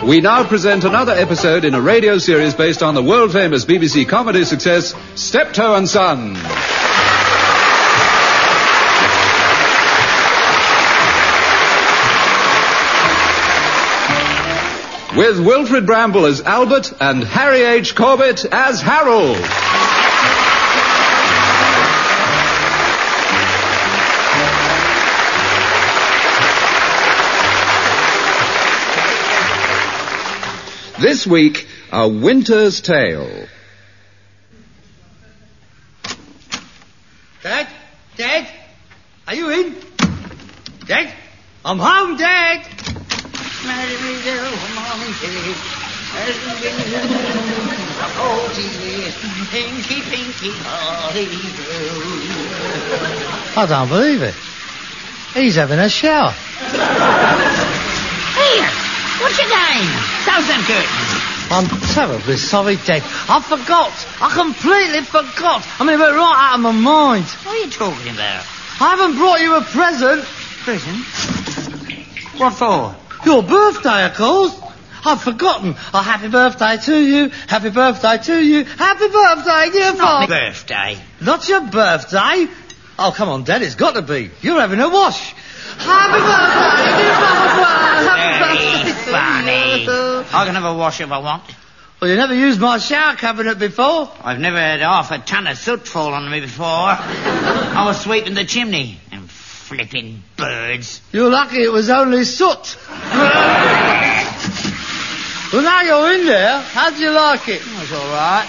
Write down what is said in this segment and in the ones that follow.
We now present another episode in a radio series based on the world-famous BBC comedy success, Steptoe and Son. With Wilfred Bramble as Albert and Harry H. Corbett as Harold. This week, A Winter's Tale. Dad? Dad? Are you in? Dad? I'm home, Dad! I don't believe it. He's having a shower. Here, what's your name? Close them curtains. I'm terribly sorry, Dad. I forgot. I completely forgot. I mean, it went right out of my mind. What are you talking about? I haven't brought you a present. Prison? What for? Your birthday, of course. I've forgotten. Oh, happy birthday to you. Happy birthday to you. Happy birthday, dear Not Father. my birthday. Not your birthday? Oh, come on, Dad. It's got to be. You're having a wash. Happy birthday, dear Father. Very funny. I can have a wash if I want. Well, you never used my shower cabinet before. I've never had half a ton of soot fall on me before. I was sweeping the chimney. And flipping birds. You're lucky it was only soot. Well, now you're in there. How do you like it? That's all right.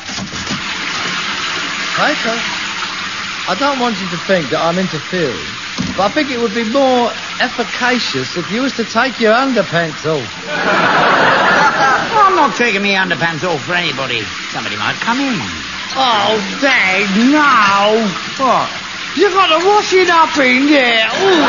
Pater, I don't want you to think that I'm interfering, but I think it would be more efficacious if you was to take your underpants off. I'm not taking my underpants off for anybody. Somebody might come in. Oh, Dad, no. What? You've got to wash it up in there.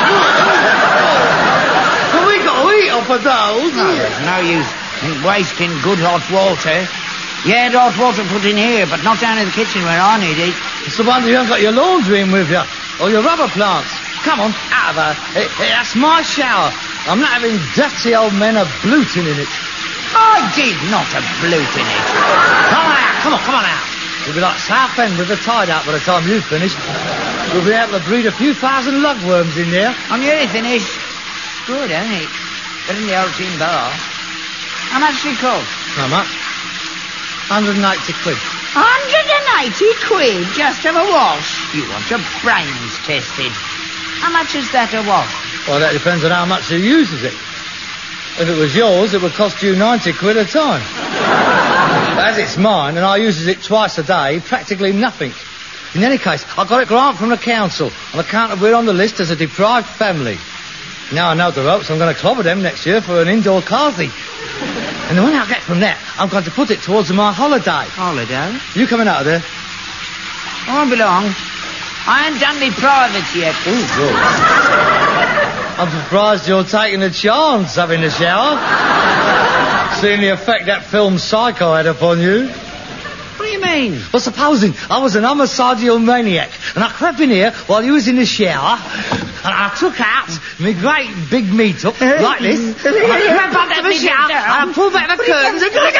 Well, we got to eat off of those. No, there's no use in wasting good hot water. Yeah, hot water put in here, but not down in the kitchen where I need it. It's the wonder you haven't got your laundry in with you, or your rubber plants. Come on, out of her. That's my shower. I'm not having dirty old men a-bluting in it. I did not a bloot in it. Come on out. You'll be like Southend with the tide out by the time you've finished. We'll be able to breed a few thousand lugworms in there. I'm nearly finished. Good, ain't it? Better than the old tin bar. How much did it cost? How much? 180 quid. 180 quid just to have a wash? You want your brains tested. How much is that a wash? Well, that depends on how much you uses it. If it was yours, it would cost you 90 quid a time. As it's mine, and I uses it twice a day, practically nothing. In any case, I got a grant from the council on account of we're on the list as a deprived family. Now I know the ropes, I'm going to clobber them next year for an indoor carthy. And the money I get from that, I'm going to put it towards my holiday. Holiday? You coming out of there? I won't be long. I ain't done me privates yet. Ooh, good. I'm surprised you're taking a chance having a shower. Seeing the effect that film Psycho had upon you. What do you mean? Well, supposing I was an homicidal maniac and I crept in here while you was in the shower and I took out my great big meat up like this. I crept under the shower and I pulled back the curtains and... Go away!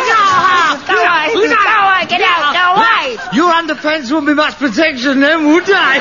Get out! Go away! Your underpants wouldn't be much protection then, would they?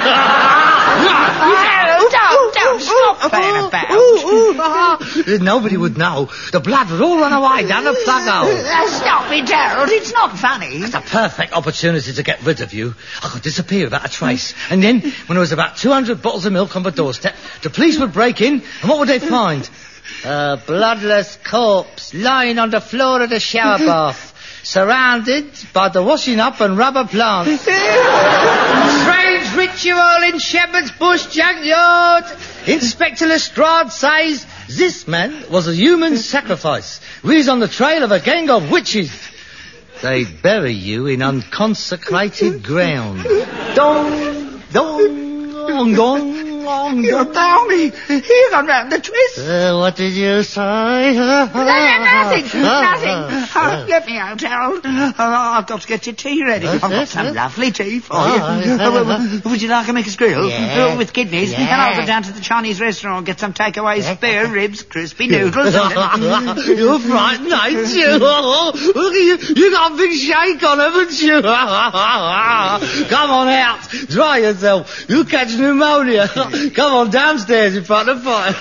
Don't stop playing about. Nobody would know. The blood would all run away down the plug hole. Stop it, Harold. It's not funny. It's a perfect opportunity to get rid of you. I could disappear without a trace. And then, when there was about 200 bottles of milk on the doorstep, the police would break in, and what would they find? A bloodless corpse lying on the floor of the shower bath, surrounded by the washing up and rubber plants. Strange ritual in Shepherd's Bush junkyard. Inspector Lestrade says this man was a human sacrifice. He's on the trail of a gang of witches. They bury you in unconsecrated ground. Dong, dong, dong, dong. long. You're downy. You've gone round the twist. What did you say? Nothing. Let me out, Harold. I've got to get your tea ready. I've got some lovely tea for you. Would you like a Mickey's grill? Yeah. With kidneys? Yeah. And I'll go down to the Chinese restaurant and get some takeaway spare ribs, crispy noodles. You're frightened, ain't you? Look at you. You got a big shake on, haven't you? Come on out. Dry yourself. You'll catch pneumonia. Come on downstairs in front of the fire.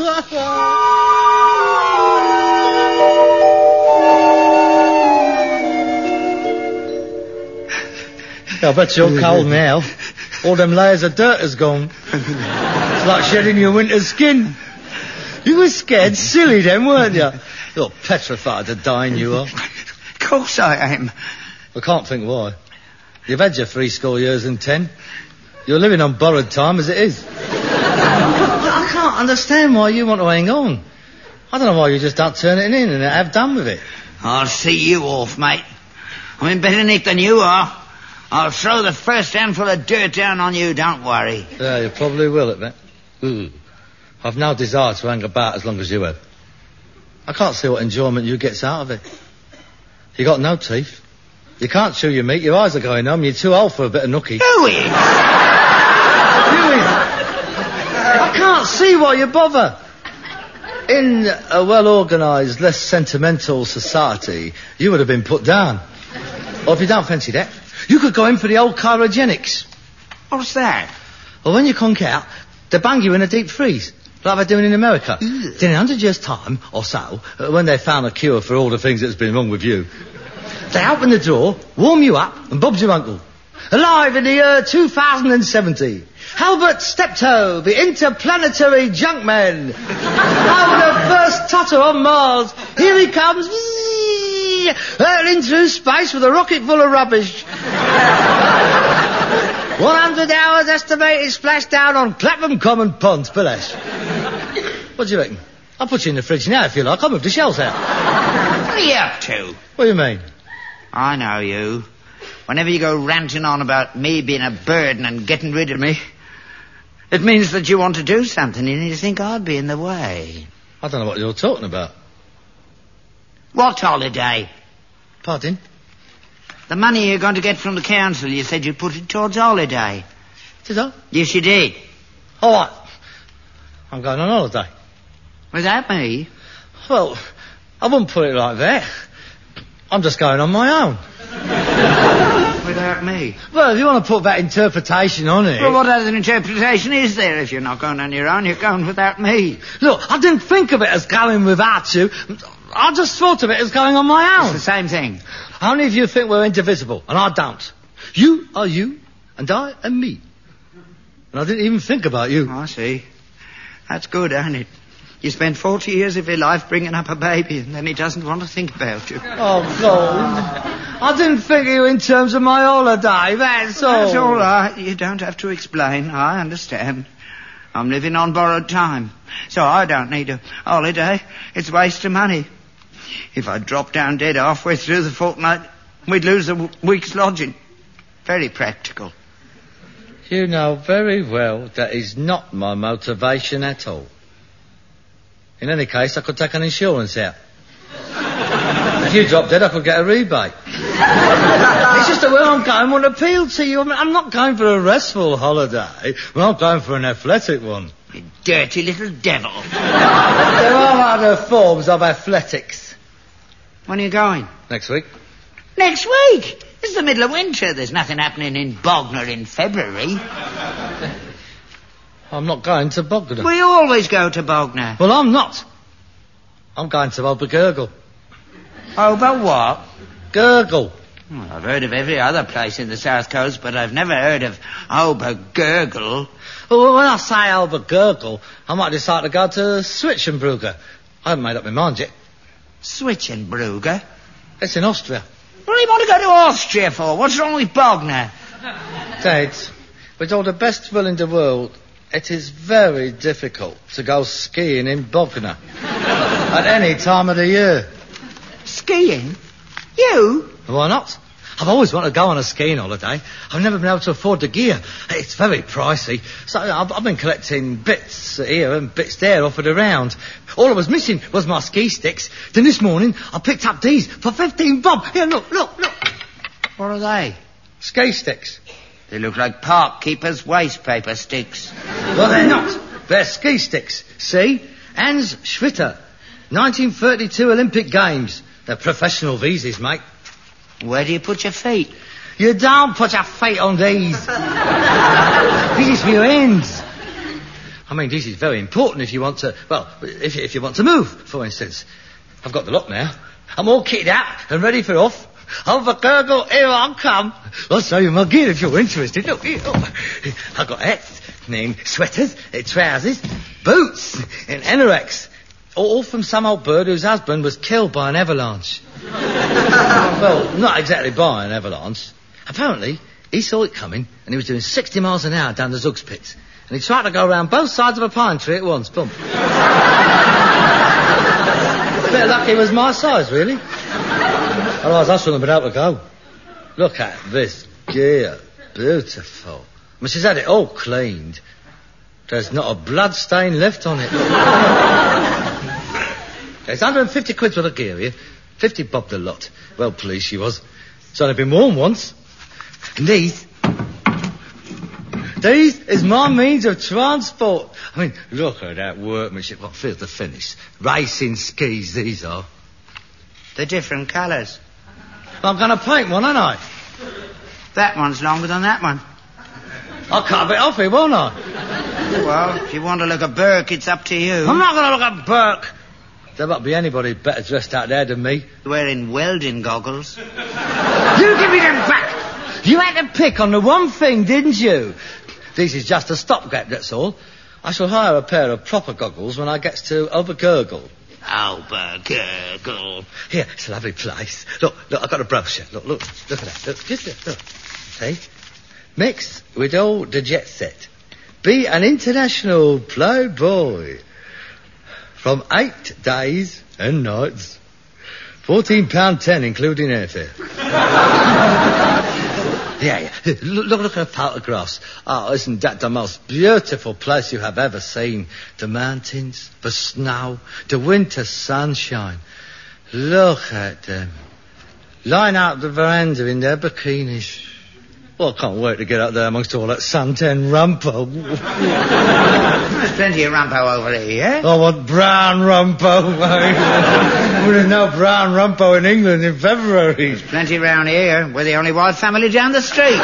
I bet you're cold now. All them layers of dirt has gone. It's like shedding your winter skin. You were scared silly then, weren't you? You're petrified to dying, you are. Of course I am. I can't think why. You've had your 70 years and 10. You're living on borrowed time as it is. I can't understand why you want to hang on. I don't know why you just don't turn it in and have done with it. I'll see you off, mate. I'm in better nick than you are. I'll throw the first handful of dirt down on you, don't worry. Yeah, you probably will at that. I've no desire to hang about as long as you have. I can't see what enjoyment you gets out of it. You got no teeth. You can't chew your meat. Your eyes are going numb. You're too old for a bit of nookie. Who is? I can't see why you bother. In a well-organised, less sentimental society, you would have been put down. Or if you don't fancy that, you could go in for the old cryogenics. What's that? Well, when you conk out, they bung you in a deep freeze, like they're doing in America. Then in 100 years' time, or so, when they found a cure for all the things that's been wrong with you, they open the door, warm you up, and Bob's your uncle. Alive in the year 2070. Albert Steptoe, the interplanetary junkman. Oh, the first tutter on Mars. Here he comes. Hurtling through space with a rocket full of rubbish. 100 hours estimated splashdown on Clapham Common Pond, Spillash. What do you reckon? I'll put you in the fridge now if you like. I'll move the shells out. What are you up to? What do you mean? I know you. Whenever you go ranting on about me being a burden and getting rid of me, it means that you want to do something and you think I'd be in the way. I don't know what you're talking about. What holiday? Pardon? The money you're going to get from the council, you said you'd put it towards holiday. Did I? Yes, you did. All right. I'm going on holiday. Without me? Well, I wouldn't put it like that. I'm just going on my own. Without me? Well, if you want to put that interpretation on it... Well, what other interpretation is there? If you're not going on your own, you're going without me. Look, I didn't think of it as going without you. I just thought of it as going on my own. It's the same thing. Only if you think we're indivisible, and I don't. You are you, and I am me. And I didn't even think about you. I see. That's good, ain't it? You spend 40 years of your life bringing up a baby, and then he doesn't want to think about you. Oh, God. I didn't think of you in terms of my holiday, that's all. That's all right. You don't have to explain. I understand. I'm living on borrowed time, so I don't need a holiday. It's a waste of money. If I drop down dead halfway through the fortnight, we'd lose a week's lodging. Very practical. You know very well that is not my motivation at all. In any case, I could take an insurance out. If you drop dead, I could get a rebate. It's just that where I'm going won't appeal to you. I mean, I'm not going for a restful holiday. I'm going for an athletic one. You dirty little devil. There are other forms of athletics. When are you going? Next week. Next week? It's the middle of winter. There's nothing happening in Bognor in February. I'm not going to Bognor. We always go to Bognor. Well, I'm not. I'm going to Obergurgle. Ober what? Gurgle. Well, I've heard of every other place in the South Coast, but I've never heard of Obergurgle. Well, when I say Obergurgle, I might decide to go to Switzenbrugge. I haven't made up my mind yet. Switzenbrugge? It's in Austria. What do you want to go to Austria for? What's wrong with Bognor? Dad, with all the best will in the world, it is very difficult to go skiing in Bognor at any time of the year. Skiing? You? Why not? I've always wanted to go on a skiing holiday. I've never been able to afford the gear. It's very pricey. So I've been collecting bits here and bits there offered around. All I was missing was my ski sticks. Then this morning, I picked up these for 15 bob. Here, look. What are they? Ski sticks. They look like park keepers' waste paper sticks. Well, they're not. They're ski sticks. See? Hans Schwitter. 1932 Olympic Games. They're professional visas, mate. Where do you put your feet? You don't put your feet on these. This is for your hands. I mean, this is very important if you want to... Well, if you want to move, for instance. I've got the lot now. I'm all kitted out and ready for off. Over gurgle, here I come. I'll show you my gear if you're interested. Look, here. I've got hats, sweaters, trousers, boots, and anoraks. All from some old bird whose husband was killed by an avalanche. Well, not exactly by an avalanche. Apparently, he saw it coming, and he was doing 60 miles an hour down the Zugspitz. And he tried to go around both sides of a pine tree at once. Boom. A bit lucky it was my size, really. Otherwise, I shouldn't have been able to go. Look at this gear. Beautiful. I mean, she's had it all cleaned. There's not a blood stain left on it. It's 150 quid for the gear here. 50 bob the lot. Well pleased she was. It's only been worn once. And these is my means of transport. I mean, look at that workmanship. What feels the finish. Racing skis, these are. They're different colours. I'm going to paint one, aren't I? That one's longer than that one. I'll cut a bit off it, won't I? Well, if you want to look at Burke, it's up to you. I'm not going to look at Burke. There might be anybody better dressed out there than me. Wearing welding goggles. You give me them back. You had to pick on the one thing, didn't you? This is just a stopgap, that's all. I shall hire a pair of proper goggles when I get to Obergurgel. Obergurgel. Here, it's a lovely place. Look, I've got a brochure. Look at that. Look. See? Mix with all the jet set. Be an international playboy. From 8 days and nights. £14.10 including airfare. Yeah. Look at the photographs. Oh, isn't that the most beautiful place you have ever seen? The mountains, the snow, the winter sunshine. Look at them. Line out the veranda in their bikinis. Well, I can't wait to get out there amongst all that suntan rumpo. There's plenty of rumpo over here, yeah? I want brown rumpo, mate. There's no brown rumpo in England in February. There's plenty round here. We're the only white family down the street.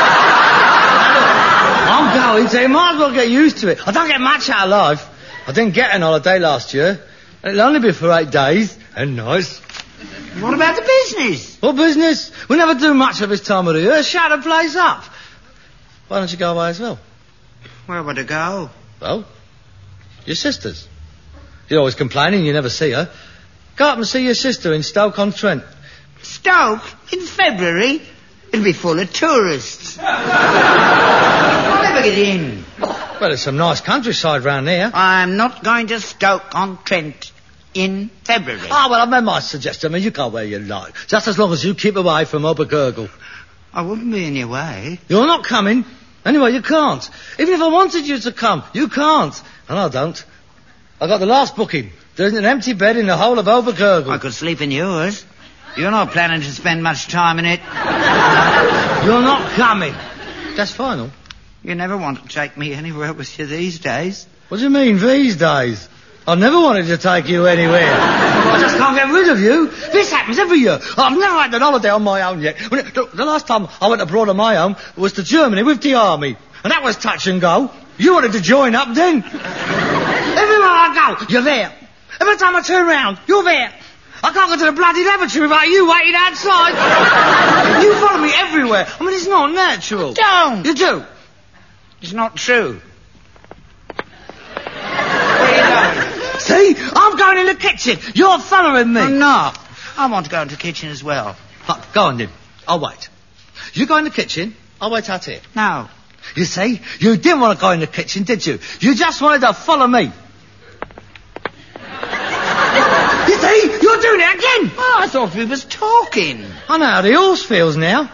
I'm going, so you might as well get used to it. I don't get much out of life. I didn't get an holiday last year. It'll only be for 8 days and nights. What about the business? What business? We never do much of this time of the year. Shut the place up. Why don't you go away as well? Where would I go? Well, your sister's. You're always complaining you never see her. Go up and see your sister in Stoke-on-Trent. Stoke? In February? It'll be full of tourists. I'll never get in. Well, there's some nice countryside round there. I'm not going to Stoke-on-Trent in February. Oh, well, I've made my suggestion. I mean, you go where you like. Just as long as you keep away from Obergurgel. I wouldn't be in your way. You're not coming. Anyway, you can't. Even if I wanted you to come, you can't. And I don't. I got the last booking. There isn't an empty bed in the whole of Obergurgel. I could sleep in yours. You're not planning to spend much time in it. You're not coming. That's final. You never want to take me anywhere with you these days. What do you mean, these days? I never wanted to take you anywhere. I just can't get rid of you. This happens every year. I've never had an holiday on my own yet. The last time I went abroad on my own was to Germany with the army. And that was touch and go. You wanted to join up then. Everywhere I go, you're there. Every time I turn around, you're there. I can't go to the bloody lavatory without you waiting outside. You follow me everywhere. I mean, it's not natural. Don't. You do. It's not true. See? I'm going in the kitchen. You're following me. I'm not. I want to go into the kitchen as well. Go on, then. I'll wait. You go in the kitchen, I'll wait out here. No. You see? You didn't want to go in the kitchen, did you? You just wanted to follow me. You see? You're doing doing it again. Oh, I thought we was talking. I know how the horse feels now.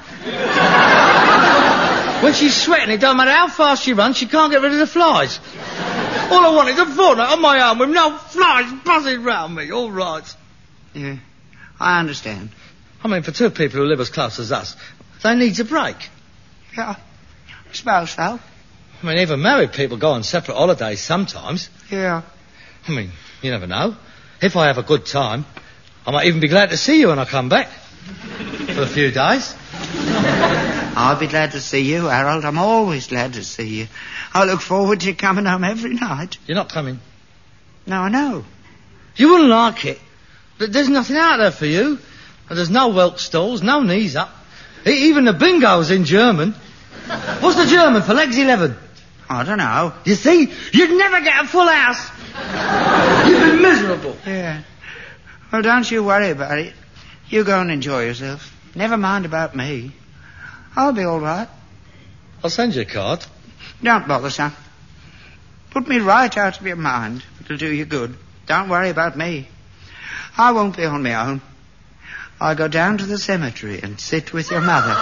When she's sweating, it don't matter how fast she runs, she can't get rid of the flies. All I want is a fortnight on my own with no flies buzzing round me. All right. Yeah, I understand. I mean, for two people who live as close as us, they need a break. Yeah, I suppose so. I mean, even married people go on separate holidays sometimes. Yeah. I mean, you never know. If I have a good time, I might even be glad to see you when I come back. For a few days. I'll be glad to see you, Harold. I'm always glad to see you. I look forward to you coming home every night. You're not coming? No, I know. You wouldn't like it. But there's nothing out there for you. And there's no Welk stalls, no knees up. Even the bingo's in German. What's the German for legs 11? I don't know. You see, you'd never get a full house. You'd be miserable. Yeah. Well, don't you worry about it. You go and enjoy yourself. Never mind about me. I'll be all right. I'll send you a card. Don't bother, son. Put me right out of your mind. It'll do you good. Don't worry about me. I won't be on my own. I'll go down to the cemetery and sit with your mother.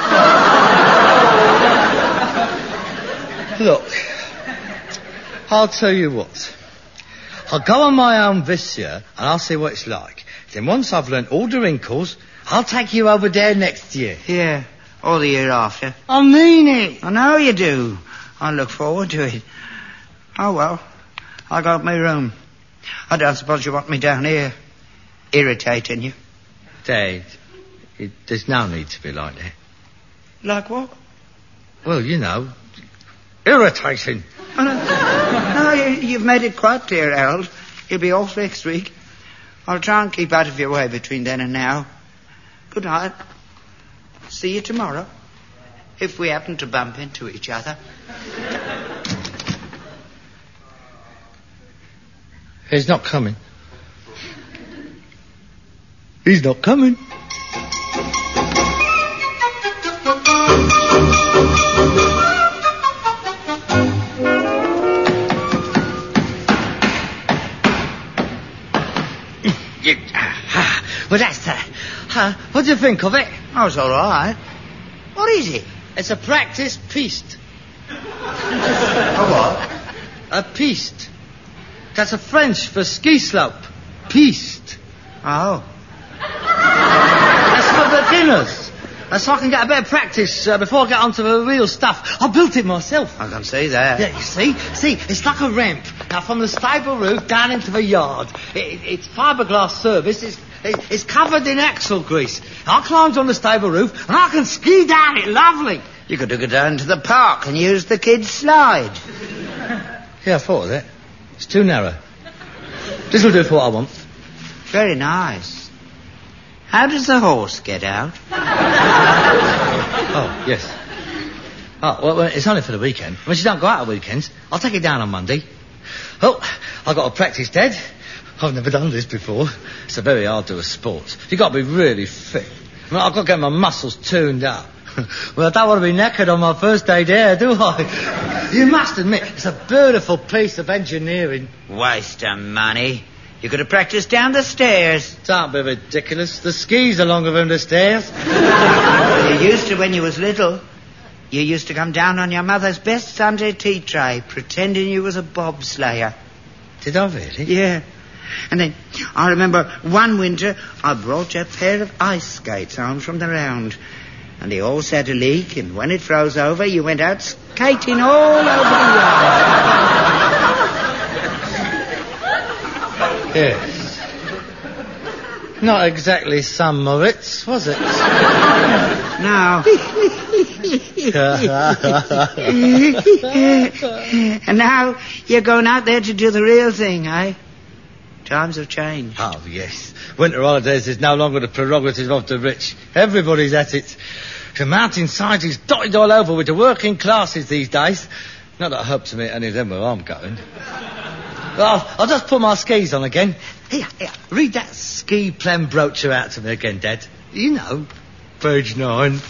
Look, I'll tell you what. I'll go on my own this year and I'll see what it's like. Then once I've learnt all the wrinkles, I'll take you over there next year. Yeah, or the year after. I mean it. I know you do. I look forward to it. Oh, well, I'll go up my room. I don't suppose you want me down here irritating you. Dad, there's no need to be like that. Like what? Well, you know, irritating. Oh, no, you've made it quite clear, Harold. You'll be off next week. I'll try and keep out of your way between then and now. Good night. See you tomorrow. If we happen to bump into each other. He's not coming. He's not coming. Well, that's that. What do you think of it? Oh, it's all right. What is it? It's a practice piste. A what? A piste. That's a French for ski slope. Piste. Oh. That's for beginners. That's so I can get a bit of practice before I get onto the real stuff. I built it myself. I can see that. Yeah, you see? See, it's like a ramp. Now, from the stable roof down into the yard. It's fiberglass service. It's covered in axle grease. I climbed on the stable roof and I can ski down it lovely. You could go down to the park and use the kids' slide. Yeah, I thought of that. It's too narrow. This'll do for what I want. Very nice. How does the horse get out? Oh, yes. Oh, well, it's only for the weekend. When she don't go out on weekends, I'll take it down on Monday. Oh, I've got to practice, Dad. I've never done this before. It's a very arduous sport. You've got to be really fit. I mean, I've got to get my muscles tuned up. Well, I don't want to be knackered on my first day there, do I? You must admit, it's a beautiful piece of engineering. Waste of money. You could have practiced down the stairs. Don't be ridiculous. The skis are longer than the stairs. Well, you used to when you was little. You used to come down on your mother's best Sunday tea tray, pretending you was a bobslayer. Did I really? Yeah. And then I remember one winter I brought you a pair of ice skates home from the round. And they all had a leak, and when it froze over, you went out skating all over the yard. Yes. Not exactly St. Moritz, was it? No. And now you're going out there to do the real thing, eh? Times have changed. Oh, yes. Winter holidays is no longer the prerogative of the rich. Everybody's at it. The mountainside is dotted all over with the working classes these days. Not that I hope to meet any of them where I'm going. Well, I'll just put my skis on again. Here, read that ski plan brochure out to me again, Dad. You know, page 9.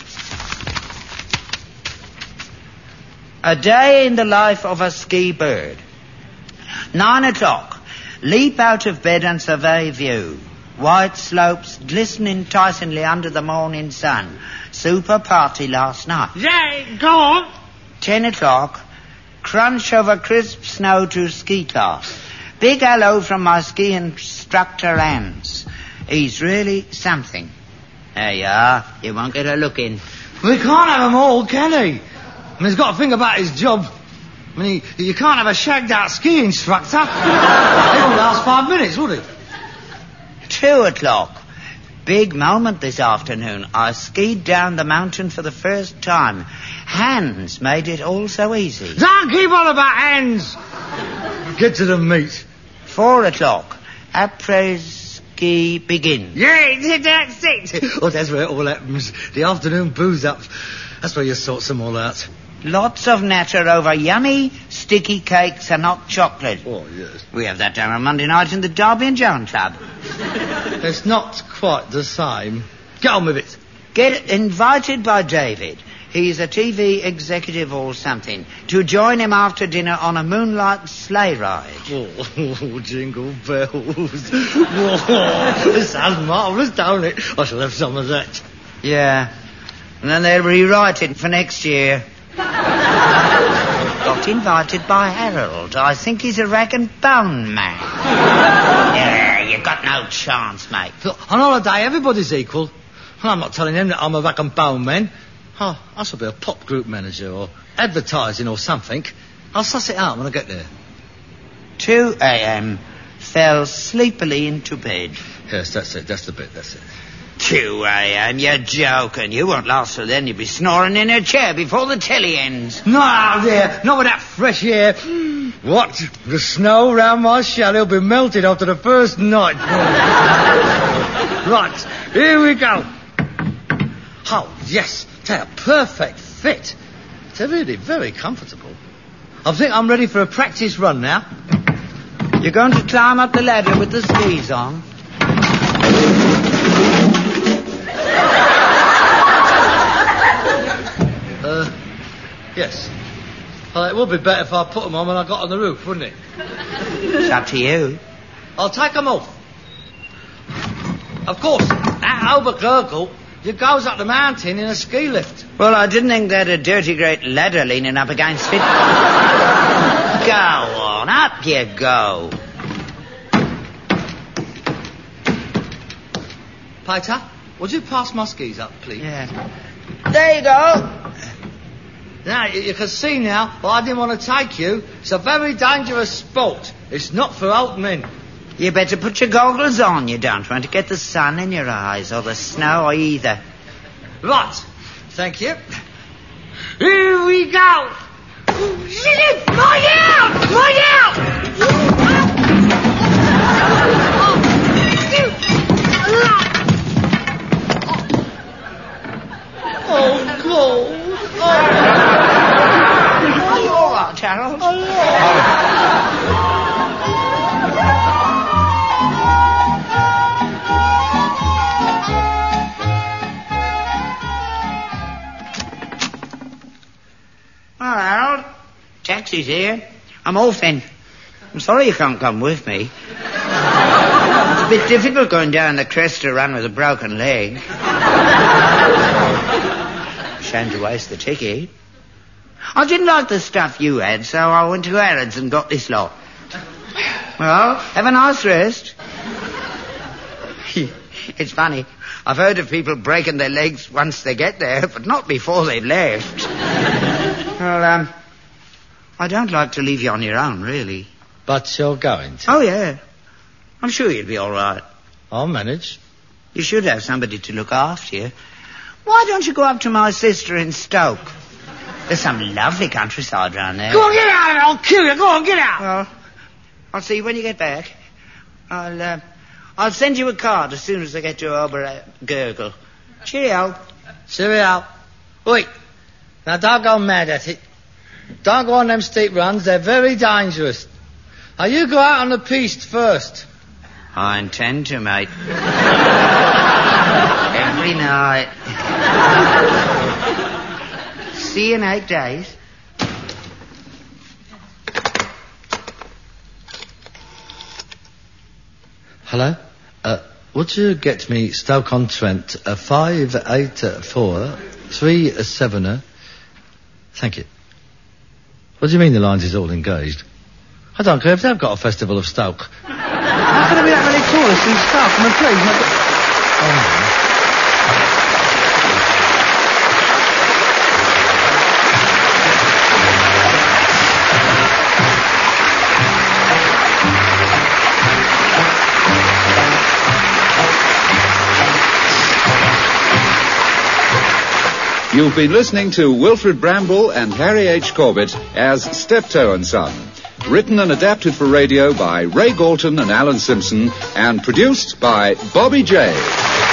A day in the life of a ski bird. 9 o'clock. Leap out of bed and survey view. White slopes glisten enticingly under the morning sun. Super party last night. Yeah, go on. 10 o'clock. Crunch over crisp snow to ski class. Big hello from my ski instructor, Hans. He's really something. There you are. You won't get a look in. Well, he can't have them all, can he? I mean, he's got to think about his job. I mean, you can't have a shagged-out ski instructor. He won't last 5 minutes, would he? 2 o'clock. Big moment this afternoon. I skied down the mountain for the first time. Hans made it all so easy. Don't keep on about hands. Get to the meat. 4 o'clock. Après-ski begins. Yeah, that's it. Oh, that's where it all happens. The afternoon booze up. That's where you sort them all out. Lots of natter over yummy, sticky cakes and hot chocolate. Oh, yes. We have that down on Monday night in the Derby and Joan Club. It's not quite the same. Get on with it. Get invited by David. He's a TV executive or something. To join him after dinner on a moonlight sleigh ride. Oh, jingle bells. Oh, it sounds marvellous, don't it? I shall have some of that. Yeah. And then they'll rewrite it for next year. Got invited by Harold. I think he's a rag and bone man. Yeah, you've got no chance, mate. Look, on holiday, everybody's equal. I'm not telling him that I'm a rag and bone man. Oh, I shall be a pop group manager or advertising or something. I'll suss it out when I get there. 2 a.m. Fell sleepily into bed. Yes, that's it. That's the bit. That's it. 2 a.m. You're joking. You won't last till then. You'll be snoring in a chair before the telly ends. No, dear. Not with that fresh air. What? The snow round my chalet will be melted after the first night. Right. Here we go. Oh, yes. They're a perfect fit. They're really very comfortable. I think I'm ready for a practice run now. You're going to climb up the ladder with the skis on? Yes. Well, it would be better if I put them on when I got on the roof, wouldn't it? It's up to you. I'll take them off. Of course, at Obergurgel, you goes up the mountain in a ski lift. Well, I didn't think that a dirty great ladder leaning up against it. Go on, up you go. Peter, would you pass my skis up, please? Yeah. There you go. Now, you can see now why I didn't want to take you. It's a very dangerous sport. It's not for old men. You better put your goggles on. You don't want to get the sun in your eyes or the snow either. Right. Thank you. Here we go. Right out! Right out! Oh, God. Are you all right, Harold? Well, Harold, taxi's here. I'm off then. I'm sorry you can't come with me. It's a bit difficult going down the Cresta Run with a broken leg. Shame to waste the ticket. I didn't like the stuff you had, so I went to Harrods and got this lot. Well, have a nice rest. It's funny. I've heard of people breaking their legs once they get there, but not before they've left. Well, I don't like to leave you on your own, really. But you're going to? Oh, yeah. I'm sure you'll be all right. I'll manage. You should have somebody to look after you. Why don't you go up to my sister in Stoke? There's some lovely countryside round there. Go on, get out! I'll kill you! Go on, get out! Well, I'll see you when you get back. I'll send you a card as soon as I get to Obergurgel. Cheerio. Cheerio. Wait. Now, don't go mad at it. Don't go on them steep runs. They're very dangerous. Now, you go out on the piste first. I intend to, mate. Every night. See you in 8 days. Hello? would you get me Stoke-on-Trent, 584-3-7? Thank you. What do you mean the lines is all engaged? I don't care if they've got a festival of Stoke. How can there be that many tourists in Stoke? I mean, please, You've been listening to Wilfred Bramble and Harry H. Corbett as Steptoe and Son. Written and adapted for radio by Ray Galton and Alan Simpson, and produced by Bobby J.